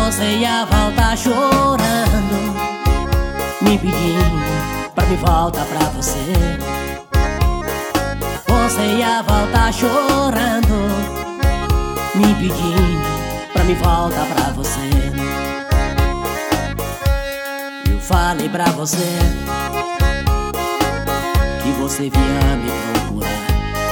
Você ia voltar chorando, me pedindo pra me voltar pra você. Você ia voltar chorando, me pedindo pra me voltar pra você. Eu falei pra você que você vinha me procurar,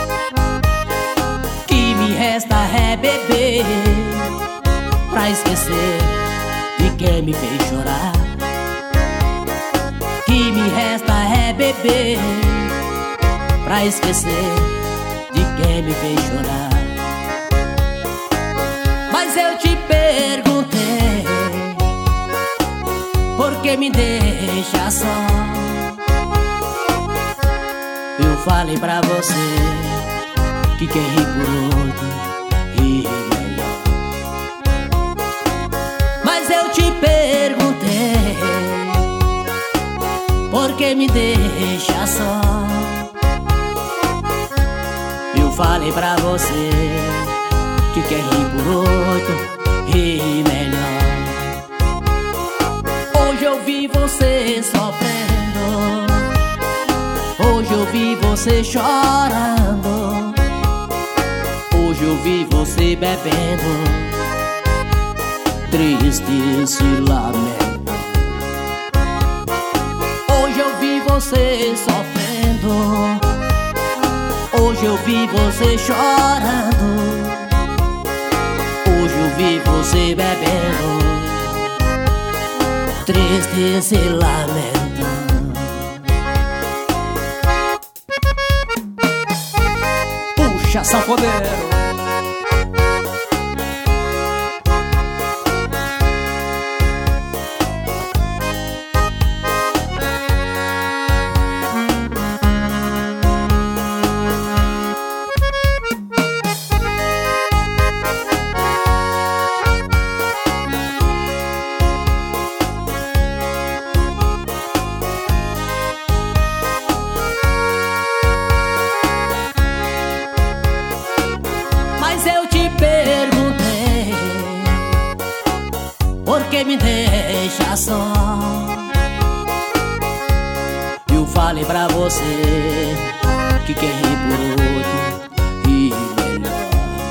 que me resta é beber pra esquecer de quem me fez chorar. Que me resta é beber pra esquecer de quem me fez chorar. Mas eu te perguntei, por que me deixa só? Eu falei pra você que quem ri por outro ri melhor. Mas eu te perguntei, por que me deixa só? Eu falei pra você que quem ri por outro ri melhor. Hoje eu vi você sofrendo, hoje eu vi você chorando, hoje eu vi você bebendo, triste se lamenta. Hoje eu vi você sofrendo, hoje eu vi você chorando, hoje eu vi você bebendo, triste se lamenta. Puxa, sanfoneiro! Mas eu te perguntei, por que me deixa só? Eu falei pra você que quem ri por outro ri melhor.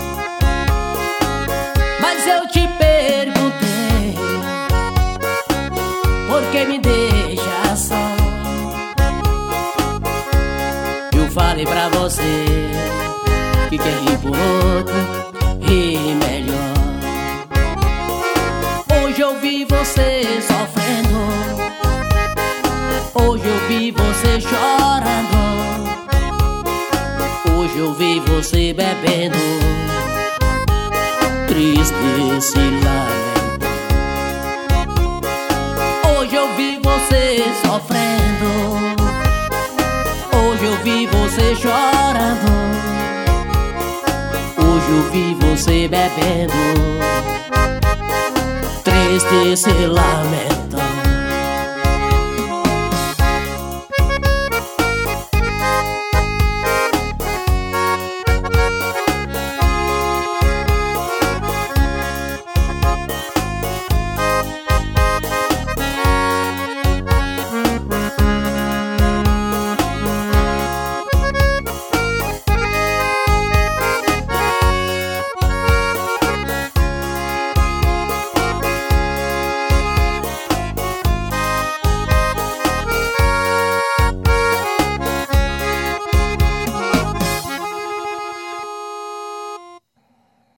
Mas eu te perguntei, por que me deixa só? Eu falei pra você que quem ri por outro ri melhor. Hoje eu vi você sofrendo, hoje eu vi você chorando, hoje eu vi você bebendo, triste se lamenta. Hoje eu vi você sofrendo, hoje eu vi você chorando, hoje eu vi você bebendo, triste se lamenta.